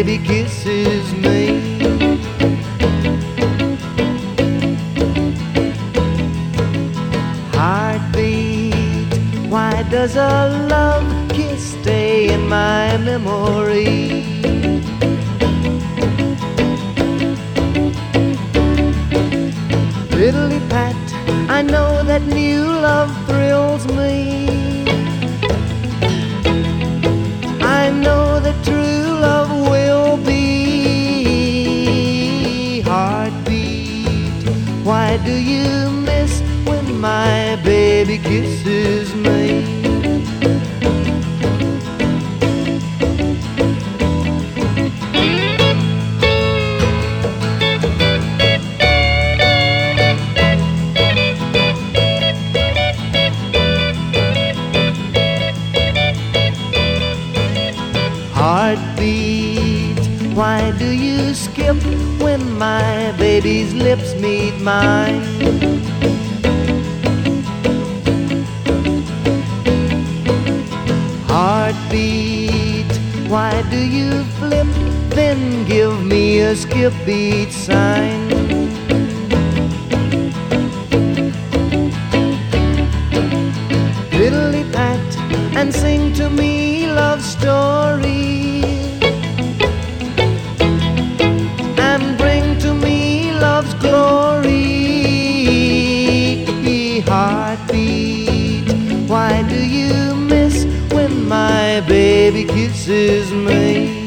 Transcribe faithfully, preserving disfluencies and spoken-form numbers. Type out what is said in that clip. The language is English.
baby kisses me. Heartbeat, why does a love kiss stay in my memory? Fiddly pat, I know that new love thrills me. I know that true love will be. Heartbeat, why do you miss when my baby kisses me? Heartbeat, why do you skip when my baby's lips meet mine? Heartbeat, why do you flip, then give me a skip beat sign? Fiddly pat and sing to me love stories, and bring to me love's glory. Heartbeat, why do you miss when my baby kisses me?